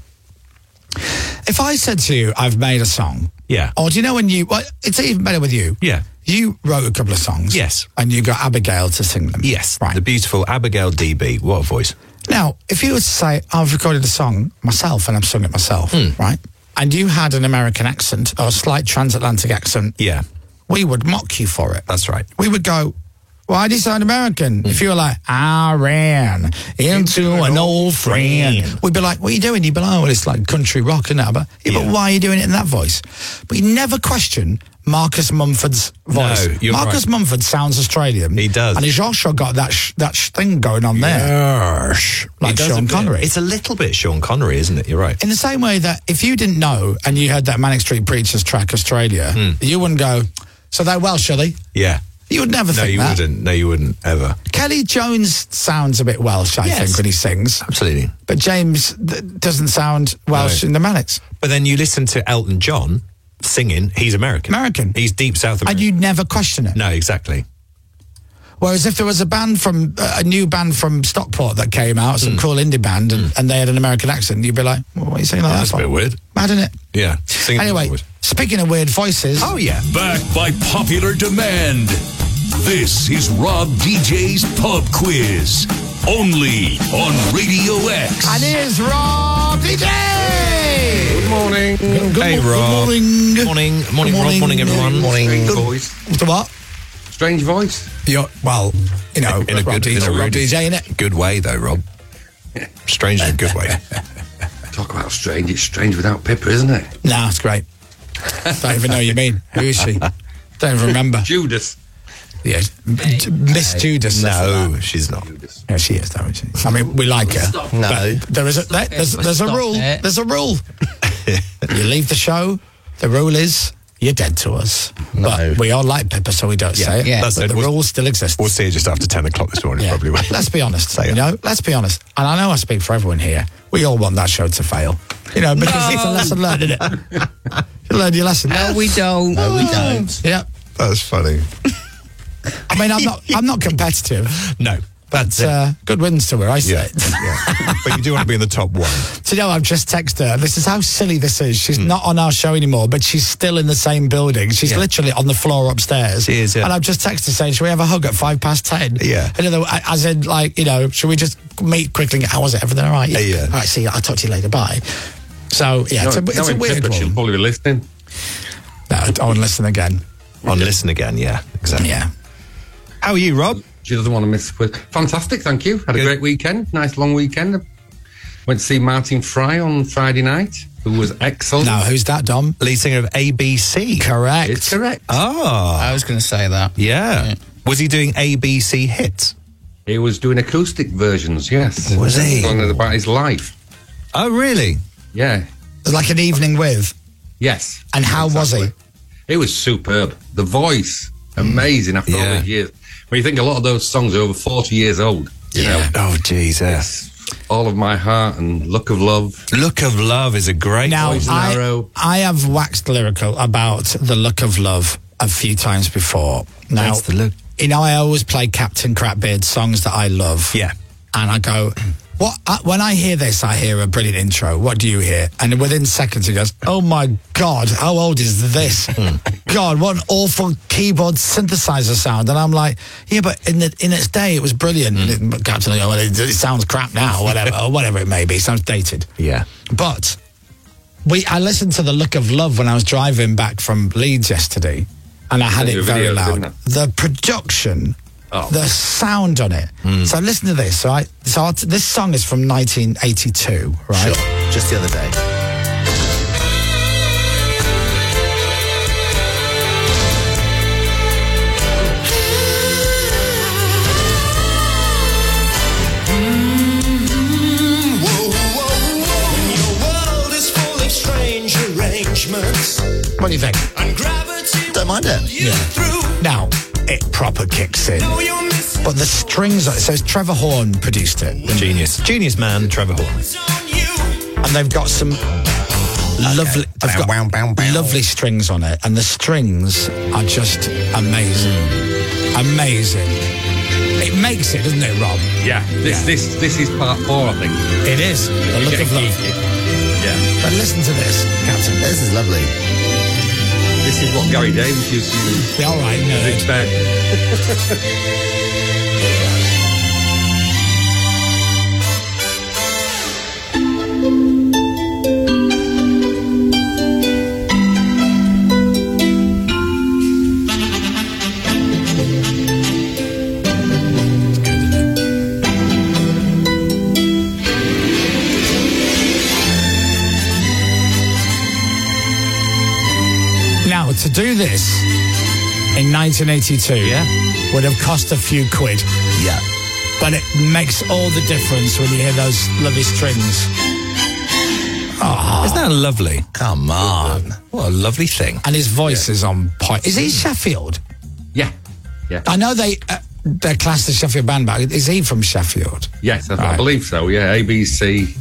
If I said to you, I've made a song. Yeah. Or do you know when it's even better with you. Yeah. You wrote a couple of songs. Yes. And you got Abigail to sing them. Yes. Right. The beautiful Abigail DB. What a voice. Now, if you were to say, I've recorded the song myself and I've sung it myself, right? And you had an American accent or a slight transatlantic accent. Yeah. We would mock you for it. That's right. We would go, why do you sound American? If you were like, I ran into an old friend. We'd be like, what are you doing? You'd be like, oh, well, it's like country rock and that. But why are you doing it in that voice? But you never question Marcus Mumford's voice. No, you're Marcus right. Mumford sounds Australian. He does. And he's also got that thing going on there. Yes. Like Sean Connery. It's a little bit Sean Connery, isn't it? You're right. In the same way that if you didn't know and you heard that Manic Street Preachers track, Australia, you wouldn't go, so they're Welsh, are they? Yeah. You would never think that. No, you wouldn't, ever. Kelly Jones sounds a bit Welsh, I think, when he sings. Absolutely. But James doesn't sound Welsh in the Manics. But then you listen to Elton John singing, he's American. He's deep South American. And you'd never question it. No, exactly. Whereas if there was a new band from Stockport that came out, some cool indie band, and they had an American accent, you'd be like, well, what are you saying like that That's for? a bit weird. Mad, isn't it? Yeah. Anyway, speaking of weird voices. Oh, yeah. Back by popular demand. This is Rob DJ's Pub Quiz. Only on Radio X. And here's Rob DJ! Good morning. Hey, Rob. Good morning. Morning, Rob. Morning, everyone. Strange Good. voice. The what? Strange voice. Well, in a good, Rob DJ, innit? Good way, though, Rob. Strange in a good way. Talk about strange. It's strange without Pippa, isn't it? Nah, it's great. Don't even know who you mean. Who is she? Don't even remember. Judas. Yeah, Miss Judas. No, she's not. Yeah, she is, though, isn't she? I mean, we like her. No. But there's a rule. There's a rule. You leave the show, the rule is you're dead to us. No. But we all like Pippa, so we don't say it. Yeah. But the rule still exists. We'll see you just after 10 o'clock this morning, probably. Let's be honest. Let's be honest. And I know I speak for everyone here. We all want that show to fail. Because it's a lesson learned, isn't it? You learn your lesson. No, we don't. No, we don't. Yeah. That's funny. I mean, I'm not competitive. No. But good wins to where I sit. Yeah. But you do want to be in the top one. Do you know, I've just texted her. This is how silly this is. She's not on our show anymore, but she's still in the same building. She's literally on the floor upstairs. She is, yeah. And I've just texted her saying, should we have a hug at 10:05? Yeah. As in, like, should we just meet quickly? How was it? Everything all right? Yeah. All right, see, I'll talk to you later. Bye. So, yeah, it's a weird one. She'll probably be listening. No, I won't listen again. Listen again, yeah. Exactly. Yeah. How are you, Rob? She doesn't want to miss the quiz. Fantastic, thank you. Had a great weekend. Nice long weekend. Went to see Martin Fry on Friday night, who was excellent. Now, who's that, Dom? Lead singer of ABC. Correct. It's correct. Oh. I was going to say that. Yeah. Was he doing ABC hits? He was doing acoustic versions, yes. Was he? Talking about his life. Oh, really? Yeah. Like an evening with? Yes. And how was he? It was superb. The voice, amazing after all these years. When you think a lot of those songs are over 40 years old. You know? Oh, Jesus. All of My Heart and Look of Love. Look of Love is a great Now, Arrow. I have waxed lyrical about the Look of Love a few times before. Now, That's the look. I always play Captain Crapbeard songs that I love. Yeah. And I go, when I hear this, I hear a brilliant intro. What do you hear? And within seconds, he goes, oh my God, how old is this? God, what an awful keyboard synthesizer sound. And I'm like, yeah, but in its day, it was brilliant. Captain, it sounds crap now, or whatever it may be. It sounds dated. Yeah. But I listened to The Look of Love when I was driving back from Leeds yesterday, and I had it very loud. The production, the sound on it. So listen to this. This song is from 1982, right? Sure. Just the other day. What do you think? Don't mind it. Yeah. Now, it proper kicks in. But the strings, so it's Trevor Horn produced it. Genius man, Trevor Horn. And they've got some lovely, lovely strings on it. And the strings are just amazing. Amazing. It makes it, doesn't it, Rob? Yeah. This is part 4, I think. It is. The Look of Love. Yeah. But listen to this, Captain. This is lovely. This is what Gary Davies used to use. Be all right, nerd. To do this in 1982 would have cost a few quid. Yeah. But it makes all the difference when you hear those lovely strings. Oh. Isn't that lovely? Come on. What a lovely thing. And his voice is on point. Is he Sheffield? Yeah. I know they're classed as Sheffield band, but is he from Sheffield? Yes, I believe so, yeah. ABC,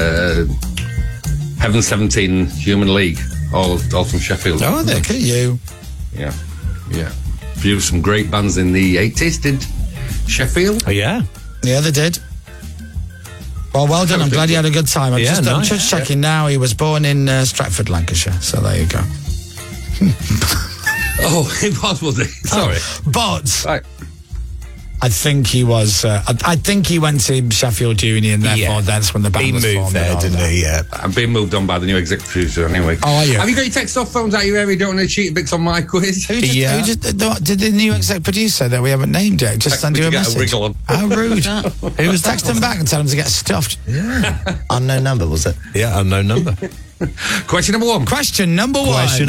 Heaven 17, Human League. All from Sheffield. Oh, look at you. Yeah. Viewed some great bands in the 80s, did Sheffield? Oh, yeah. Yeah, they did. Well done. I'm glad you had a good time. I'm just checking now. He was born in Stratford, Lancashire. So there you go. Oh, he was he? Sorry. But right. I think he was. I think he went to Sheffield Uni, and therefore that's when the band was formed. He moved there, didn't he? Yeah. I'm being moved on by the new executive producer anyway. Oh, are you? Have you got your text off phones out your area? Don't want to cheat bits on my quiz? Did the new exec producer that we haven't named yet just send you a message? Wriggle on. How rude. Who was texting back and telling him to get stuffed? Yeah. Unknown number, was it? Yeah, unknown number. Question number one. Question number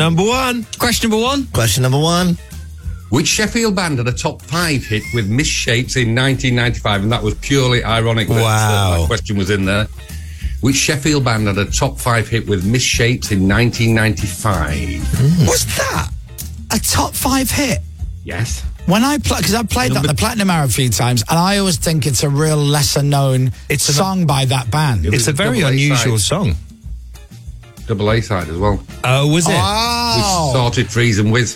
one. Which Sheffield band had a top 5 hit with Misshapes in 1995? And that was purely ironic that my question was in there. Which Sheffield band had a top 5 hit with Misshapes in 1995? Was that a top 5 hit? Yes. When I play, because I've played that on the Platinum Hour a few times, and I always think it's a real lesser-known song by that band. It's a very unusual song. Double A side as well. Oh, was it? With Sorted Freeze and Whiz.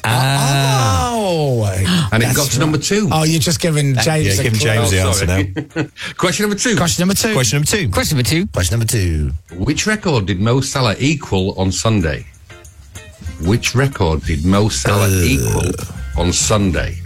And it got to number 2. Oh, you're just giving James the answer now. Question number 2. Question number 2. Which record did Mo Salah equal on Sunday? Which record did Mo Salah equal on Sunday?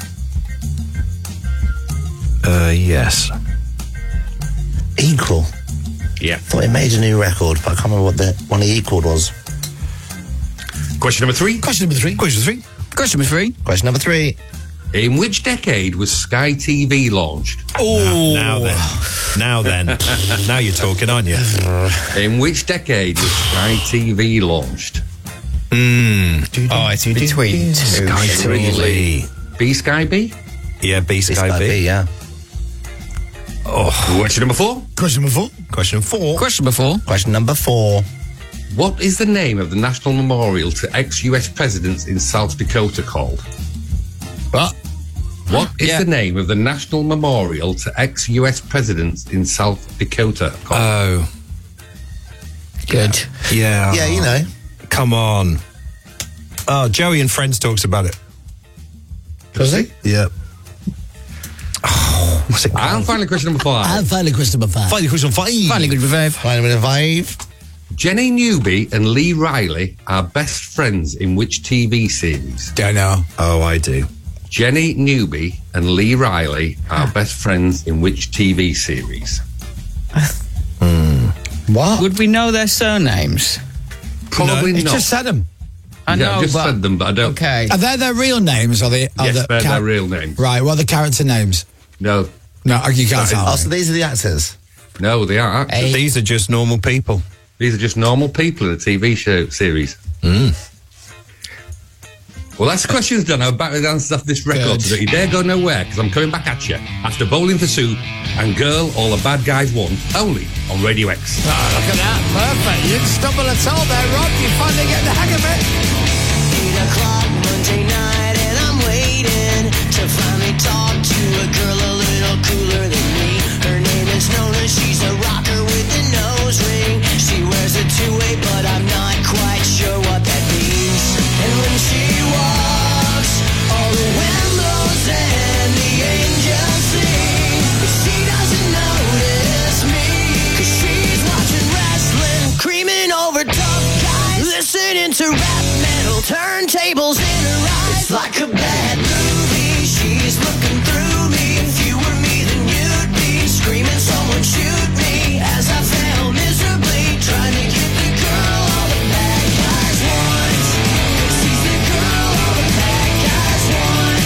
Yes. Equal? Yeah. I thought he made a new record, but I can't remember what the one he equaled was. Question number 3. Question number 3. In which decade was Sky TV launched? Oh, now then. Now you're talking, aren't you? In which decade was Sky TV launched? It's between Sky TV. B Sky B? Yeah, B Sky B. Yeah. Question number 4. Question number 4. What is the name of the National Memorial to ex-US presidents in South Dakota called? What is the name of the National Memorial to ex-US presidents in South Dakota called? Oh. Good. Yeah. Yeah, you know. Come on. Oh, Joey and Friends talks about it. Does he? Yeah. Oh, what's it called? And finally, question number 5. Finally, question number 5. Jenny Newby and Lee Riley are best friends in which TV series? Don't know. Oh, I do. Jenny Newby and Lee Riley are best friends in which TV series? What? Would we know their surnames? Probably You not. just said them. I know, I've just said them, but I don't. Okay. Are they their real names? Or Yes, they're their real names. Right, what are the character names? No. No, you can't tell. Oh, so these are the actors? No, they aren't. These are just normal people. These are just normal people in a TV show series. Well, that's the questions done. I'll back with the answers after this record. So don't you dare go nowhere, because I'm coming back at you after Bowling for Soup and Girl, All the Bad Guys Won, only on Radio X. Oh, look at that. Perfect. You didn't stumble at all there, Rob. You finally get the hang of it. turntables in her eyes. It's like a bad movie. She's looking through me. If you were me, then you'd be screaming, someone shoot me. As I fail miserably, trying to get the girl all the bad guys want. 'Cause she's the girl all the bad guys want.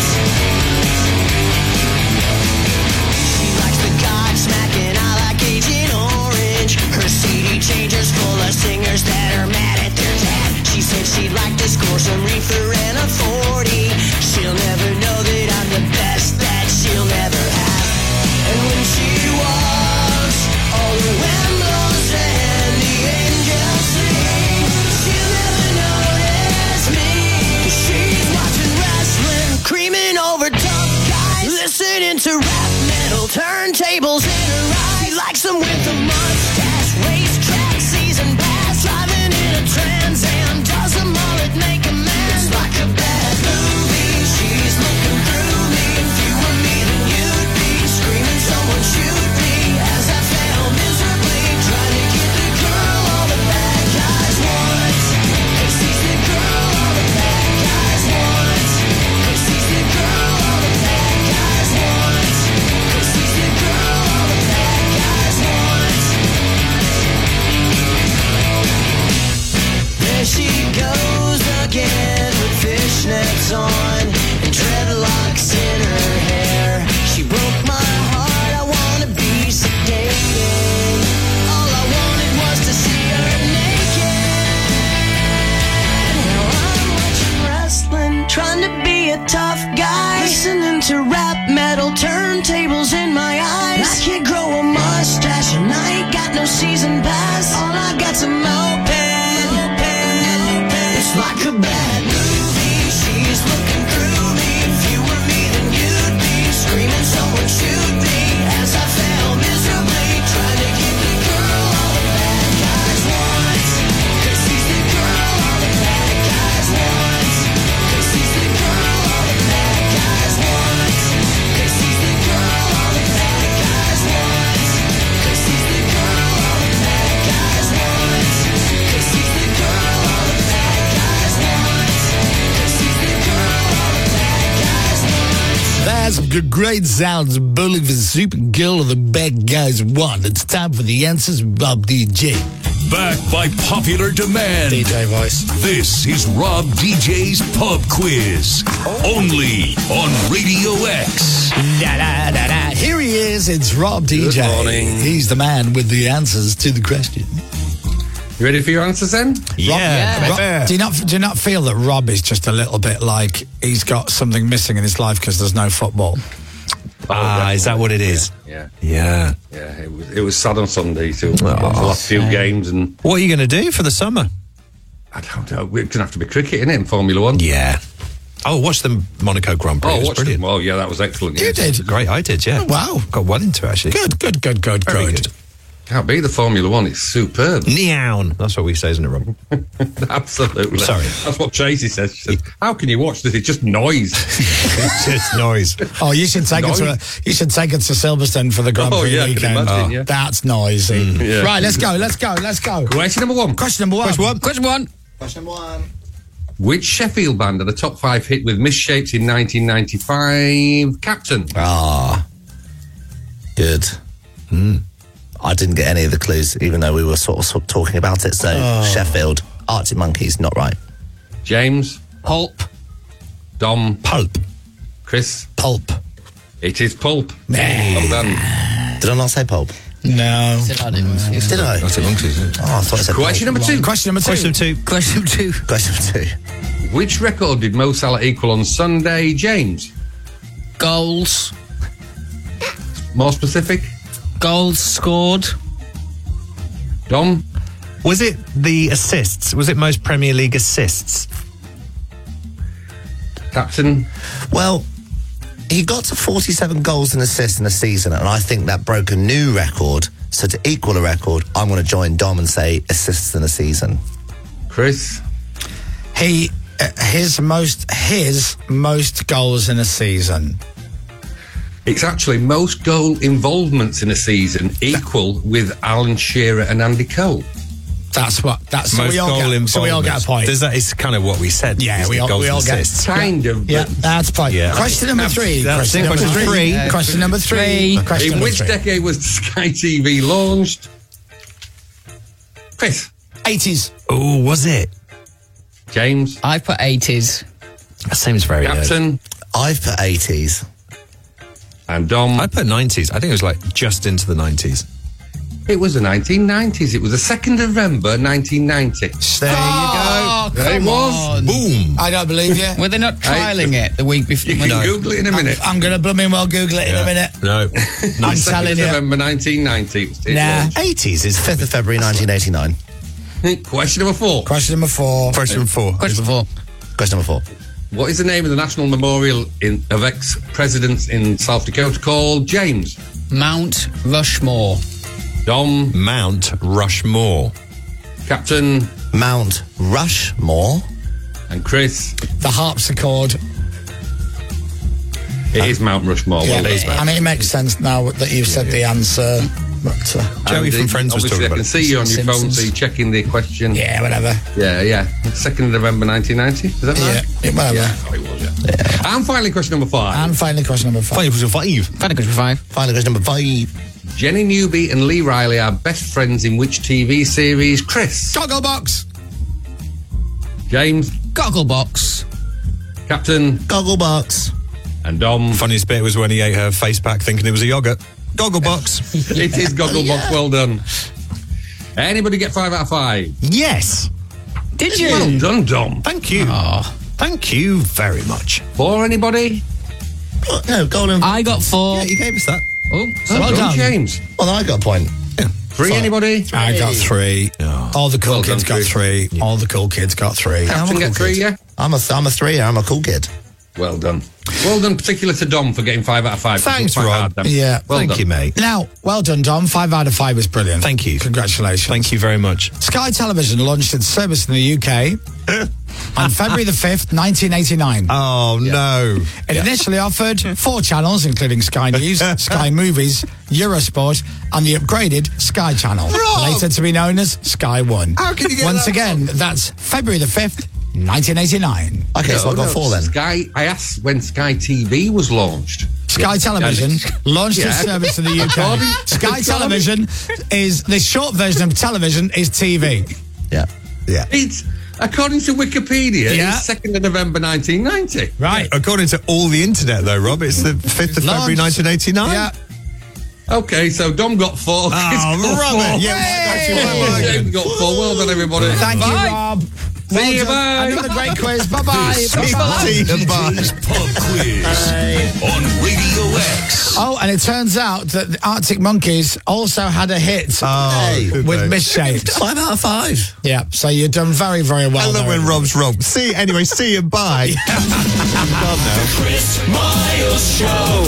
She likes the Godsmack and I like Agent Orange. Her CD changer's full of singers that are mad at their dad. She said she'd like to score some reefer and a 40. She'll never know that I'm the best that she'll never have. And when she walks, all the wind blows and the angels sing. She'll never notice me. She's watching wrestling, creaming over tough guys, listening to rap metal, turntables in her eyes. Likes them with a mustache, racetrack season pass, driving in a Trans Am, does them all at make a man. It's like a bad movie. She's looking through me. If you were me, then you'd be screaming, someone shoot me. As I fail miserably, trying to get the girl all the bad guys want. 'Cause she's the girl all the bad guys want. 'Cause she's the girl all the bad guys want. 'Cause she's the girl all the bad guys want. There she goes again with fishnets on and dreadlocks in her hair. She broke my heart, I wanna be sedated. All I wanted was to see her naked. Now I'm watching wrestling, trying to be a tough guy, listening to rap metal, turntables in my eyes. I can't grow a mustache and I ain't got no season pass. All I got's a moped. It's like a bad movie. She's looking through me. If you were me, then you'd be screaming, someone shoot me. As I fail miserably, trying to get the girl all the bad guys want. 'Cause she's the girl all the bad guys want. 'Cause she's the girl all the bad guys want. 'Cause she's the girl all the bad guys want. 'Cause she's the girl all the bad guys want. 'Cause she's the girl all the bad guys want. 'Cause she's the girl all the bad guys want. That's great sounds. Bully the super girl of the bad guys want. It's time for the answers, Rob DJ. Back by popular demand. DJ voice. This is Rob DJ's Pub Quiz. Only on Radio X. Da, da, da, da. Here he is. It's Rob DJ. Good morning. He's the man with the answers to the question. You ready for your answers then? Rob, do you not feel that Rob is just a little bit like he's got something missing in his life because there's no football? Is that what it is? Yeah. Yeah. It was sad on Sunday too. The last few games, and what are you going to do for the summer? I don't know. We're going to have to be cricket, innit, in Formula One. Yeah. Oh, watch the Monaco Grand Prix. Oh, it was watched brilliant. them. Oh, yeah, that was excellent. You did? Great, I did, yeah. Oh, wow. Got well into it, actually. Good. Very good. Can't be the Formula One. It's superb. Neown. That's what we say, isn't it, Rob? Absolutely. Sorry. That's what Tracy says. She says, how can you watch this? It's just noise. It's just noise. Oh, you should take it to Silverstone for the Grand Prix I can weekend. imagine, yeah. That's noisy. Yeah. Right, let's go. Question number one. Question number one. Which Sheffield band had a top 5 hit with Misshapes in 1995? Captain. Good. I didn't get any of the clues, even though we were sort of talking about it. So, Sheffield, Arctic Monkeys, not right. James. Pulp. Dom. Pulp. Chris. Pulp. It is Pulp. Well done. Did I not say Pulp? No. Did I? Arctic Monkeys. Oh, I thought I said Question Pulp. number two. Question number two. Which record did Mo Salah equal on Sunday, James? Goals. More specific? Goals scored. Dom? Was it the assists? Was it most Premier League assists? Captain? Well, he got to 47 goals and assists in a season, and I think that broke a new record. So to equal a record, I'm going to join Dom and say assists in a season. Chris? His most goals in a season. It's actually most goal involvements in a season equal with Alan Shearer and Andy Cole. That's most so we all goal get, involvement. so we all get a point. It's kind of what we said. Yeah, we all get kind of. Yeah, that's a point. Yeah. Question number 3. Question number three. Question number 3. In which decade was Sky TV launched? Chris. 80s. Oh, was it? James. I put 80s. That seems very good. Captain. I've put 80s. And Dom. I put 90s. I think it was like just into the 90s. It was the 1990s. It was the 2nd of November, 1990. There you Oh, go. There it come was. on. Boom. I don't believe you. Were they not trialling it the week before? You can Google it in a minute. I'm going to blooming well Google it in a minute. No. I'm telling you. November 1990. Nah. 80s is 5th of February 1989. Question number 4. Question number 4. Question 4. Question 4. Question number 4. What is the name of the national memorial of ex-presidents in South Dakota called? James. Mount Rushmore. Dom. Mount Rushmore. Captain. Mount Rushmore. And Chris. The harpsichord. It is Mount Rushmore. Yeah, Well done. I mean, it makes sense now that you've said the answer. But, Joey from Friends was obviously talking I can about see you on your phone, Simpsons. so you're checking the question. yeah, whatever. Yeah. 2nd of November 1990. Is that right? Yeah, whatever. Yeah, I thought it was, yeah. And finally, question number 5. And finally, question number 5. Final question 5. Final question 5. Final question number 5. Jenny Newby and Lee Riley are best friends in which TV series? Chris. Gogglebox. James. Gogglebox. Captain. Gogglebox. And Dom. Funniest bit was when he ate her face pack thinking it was a yogurt. Gogglebox. It is Gogglebox. Well done. Anybody get 5 out of 5? Yes. Did you? Well done, Dom. Thank you. Thank you very much. 4, anybody? No, golden. I got 4. Yeah, you gave us that. Oh, Well done, James. Well, I got a point. 3, anybody? I got 3. All the cool Well kids done, got 3. All the cool kids got 3. Captain get 3, yeah? I'm a 3. I'm a cool kid. Well done. Well done, particular to Dom for getting 5 out of 5. Thanks, Quite Rob. hard, then. Yeah. Well Thank done. you, mate. Now, well done, Dom. 5 out of 5 was brilliant. Thank you. Congratulations. Thank you very much. Sky Television launched its service in the UK on February the 5th, 1989. Oh, no. It initially offered 4 channels, including Sky News, Sky Movies, Eurosport, and the upgraded Sky Channel, later to be known as Sky One. How can you get Once that again, that's February the 5th, 1989. Okay, so I got 4 then. Sky. I asked when Sky TV was launched. Sky Television launched its service in the UK. Sky Television is the short version of television is TV. Yeah. Yeah. It's according to Wikipedia. Yeah. It's 2nd of November 1990. Right. According to all the internet, though, Rob, it's the 5th of February 1989. Yeah. Okay, so Dom got 4. Chris got Rob 4. it. Yeah, James got 4. Well done, everybody. Thank you, Bye. Rob. See you, done. bye. Another great quiz. Bye-bye. This is TJ's Pub Quiz on Radio X. Oh, and it turns out that the Arctic Monkeys also had a hit with Misshaped. 5 out of 5. Yeah, so you've done very, very well. I love when Rob's wrong. See you, bye. Chris Miles Show.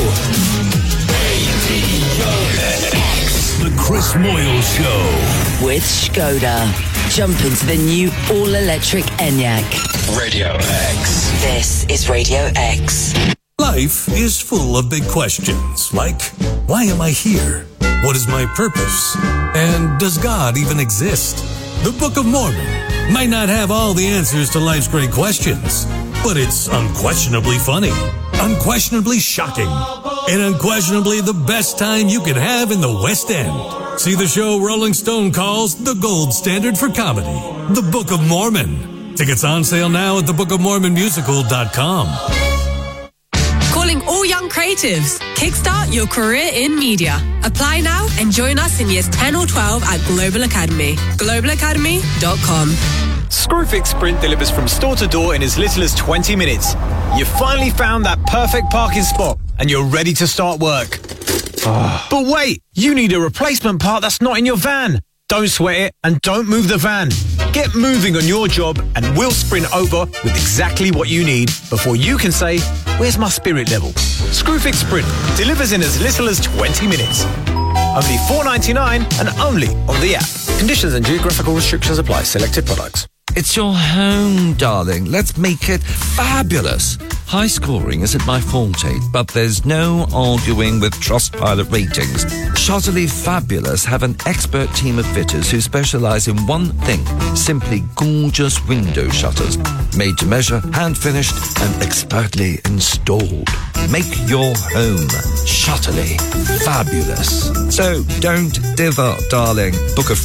Radio X. The Chris Moyle Show. With Skoda. Jump into the new all-electric Enyaq. Radio X. This is Radio X. Life is full of big questions, like, why am I here? What is my purpose? And does God even exist? The Book of Mormon might not have all the answers to life's great questions, but it's unquestionably funny, unquestionably shocking, and unquestionably the best time you could have in the West End. See the show Rolling Stone calls the gold standard for comedy, The Book of Mormon. Tickets on sale now at thebookofmormonmusical.com. Calling all young creatives. Kickstart your career in media. Apply now and join us in years 10 or 12 at Global Academy. globalacademy.com. Screwfix Sprint delivers from store to door in as little as 20 minutes. You've finally found that perfect parking spot and you're ready to start work. But wait, you need a replacement part that's not in your van. Don't sweat it and don't move the van. Get moving on your job and we'll sprint over with exactly what you need before you can say, where's my spirit level? Screwfix Sprint delivers in as little as 20 minutes. Only $4.99 and only on the app. Conditions and geographical restrictions apply. Selected products. It's your home, darling. Let's make it fabulous. High scoring isn't my forte, but there's no arguing with Trustpilot ratings. Shutterly Fabulous have an expert team of fitters who specialise in one thing, simply gorgeous window shutters. Made to measure, hand-finished and expertly installed. Make your home Shutterly Fabulous. So don't dither, darling. Book a